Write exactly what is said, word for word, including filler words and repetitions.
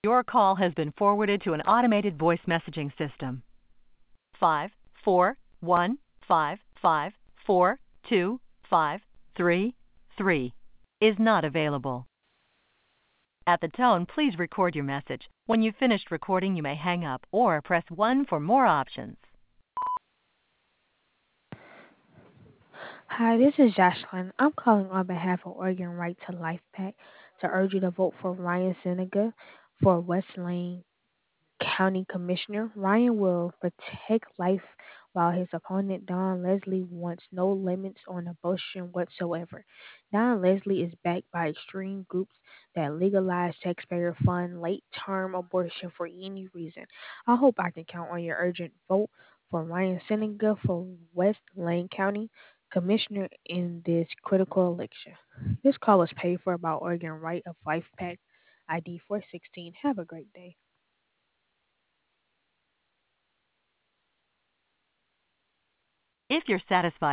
Your call has been forwarded to an automated voice messaging system. Five four one five five four two five three three is not available. At the tone, please record your message. When you've finished recording, you may hang up or press one for more options. Hi, this is Jocelyn. I'm calling on behalf of Oregon Right to Life PAC to urge you to vote for Ryan Seneca for West Lane County Commissioner. Ryan will protect life while his opponent Don Leslie wants no limits on abortion whatsoever. Don Leslie is backed by extreme groups that legalize taxpayer fund late term abortion for any reason. I hope I can count on your urgent vote for Ryan Seneca for West Lane County Commissioner in this critical election. This call was paid for by Oregon Right of Life PAC I D four sixteen. Have a great day. If you're satisfied